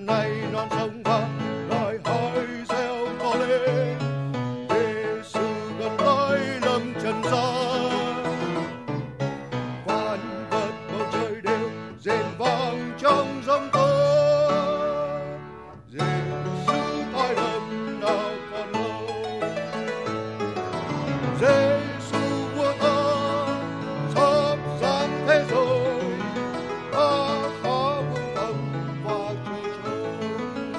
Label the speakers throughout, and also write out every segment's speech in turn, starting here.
Speaker 1: nay non sông vang lại hỏi reo to lên, Giêsu gần tới lâm trần gian. Vạn vật bầu trời đều rền vang trong giông tố, Giêsu tái lâm nào còn lâu. Giêsu vua ta sắp giáng thế rồi, ta khá vững tâm và chờ trông.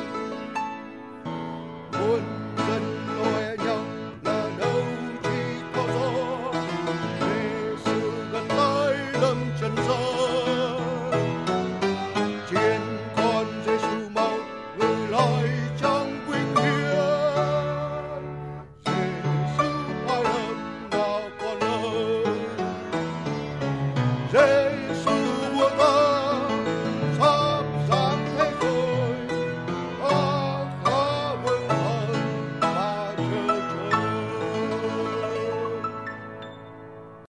Speaker 1: Muôn dân loe nhau là đâu chỉ có gió, Giêsu gần tới lâm trần gian. Chiên con Giêsu mau gửi lại trong vinh hiển, Giêsu tái lâm nào còn lâu.